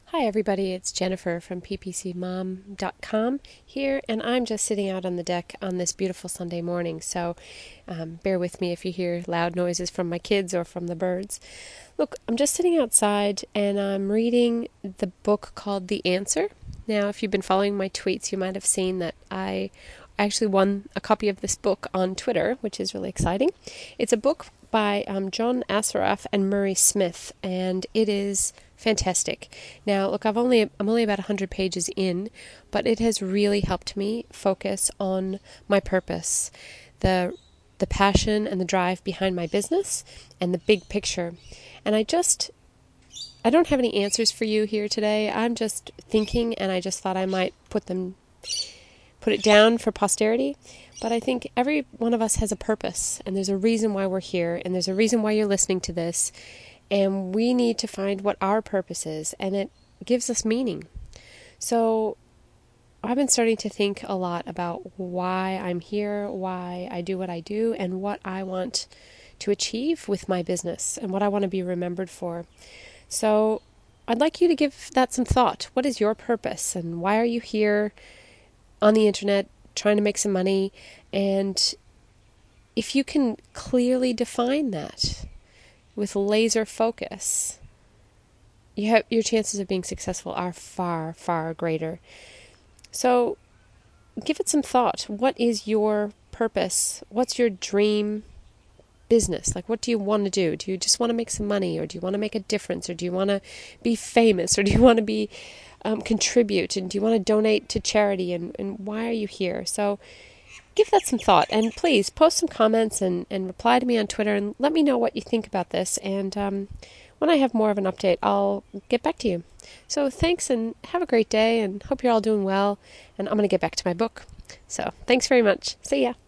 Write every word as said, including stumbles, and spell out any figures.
Hi everybody, it's Jennifer from p p c mom dot com here, and I'm just sitting out on the deck on this beautiful Sunday morning, so um, bear with me if you hear loud noises from my kids or from the birds. Look, I'm just sitting outside and I'm reading the book called The Answer. Now, if you've been following my tweets, you might have seen that I actually won a copy of this book on Twitter, which is really exciting. It's a book by um, John Assaraf and Murray Smith, and it is fantastic. Now, look, I've only I'm only about one hundred pages in, but it has really helped me focus on my purpose, the the passion and the drive behind my business, and the big picture. And I just I don't have any answers for you here today. I'm just thinking, and I just thought I might put them put it down for posterity. But I think every one of us has a purpose, and there's a reason why we're here, and there's a reason why you're listening to this. And we need to find what our purpose is, and it gives us meaning. So I've been starting to think a lot about why I'm here, why I do what I do, and what I want to achieve with my business, and what I want to be remembered for. So I'd like you to give that some thought. What is your purpose, and why are you here on the internet trying to make some money? And if you can clearly define that with laser focus, you have, your chances of being successful are far, far greater. So give it some thought. What is your purpose? What's your dream business? Like, what do you want to do? Do you just want to make some money, or do you want to make a difference, or do you want to be famous, or do you want to be um, contribute, and do you want to donate to charity, and, and why are you here? So give that some thought, and please post some comments and, and reply to me on Twitter and let me know what you think about this. And um, when I have more of an update, I'll get back to you. So thanks, and have a great day, and hope you're all doing well. And I'm going to get back to my book. So thanks very much. See ya.